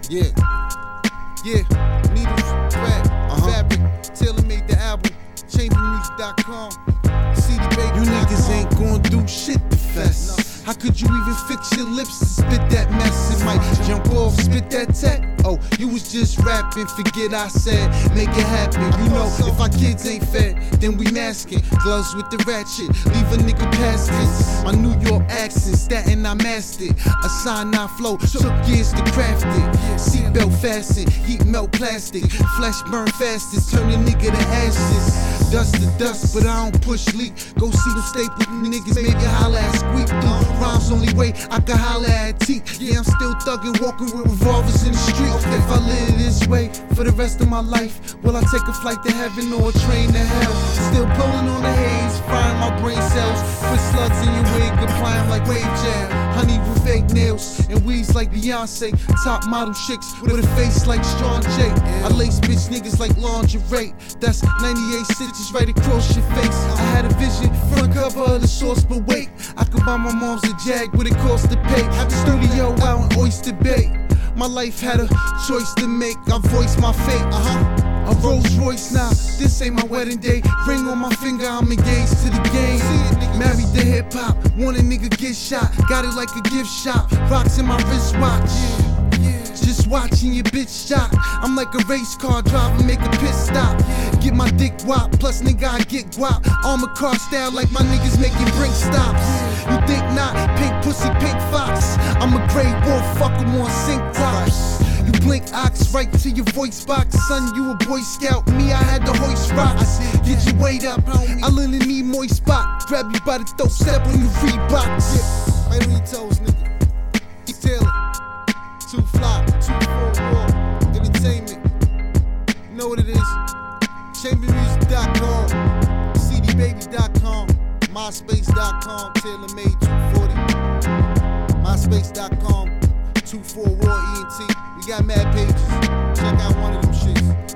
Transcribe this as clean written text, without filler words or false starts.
Yeah. Yeah. Needles, thread, fabric. Taylor made the album. Chambermusic.com. CD baby. You niggas ain't gon' do shit to fess. How could you even fix your lips to spit that mess? It might jump off, spit that tech. Oh, you was just rapping, forget I said, make it happen. You know, if our kids ain't fed, then we masking. Gloves with the ratchet, leave a nigga casket. My New York accent, Staten I mastered. A sign I flow, took years to craft it. Seatbelt fastened, heat melt plastic. Flesh burn fastest, turn a nigga to ashes. Dust to dust, but I don't push leak. Go see them staple niggas, maybe holla at Squeak. Rhymes only way I can holla at T. Yeah, I'm still thuggin', walking with revolvers in the street. If I live this way for the rest of my life, will I take a flight to heaven or a train to hell? Still pulling on the haze, frying my brain cells. Put slugs in your wig, applying like wave jam. Honey with fake nails and weeds like Beyonce. Top model chicks with a face like Strong J. I lace bitch niggas like lingerie. That's 98 stitches right across your face. I had a vision, front cover of the Source, but wait, I could buy my mom's a Jag, what it cost to pay. Have a studio out in Oyster Bay. My life had a choice to make, I voiced my fate. A Rolls Royce now, this ain't my wedding day. Ring on my finger, I'm engaged to the game. Married to hip hop, want a nigga get shot. Got it like a gift shop, rocks in my wristwatch. Just watching your bitch shot. I'm like a race car driver, make a pit stop. Get my dick wop, plus nigga I get guap. Armor car style like my niggas making brink stops. You think not, pink pussy, pink fox. I'm a gray wolf, fuck 'em on sync tops. You blink ox right to your voice box. Son, you a Boy Scout, me I had the hoist rocks. Get your weight up, I literally need moist spot. Grab you by the throat, step on your Reeboks. Right on your toes, nigga. Taylor. Too Fly, 244 Entertainment. You know what it is. Chambermusic.com, CDbaby.com, MySpace.com, TaylorMade 240, MySpace.com, 24 War ENT. We got mad pages. Check out one of them shits.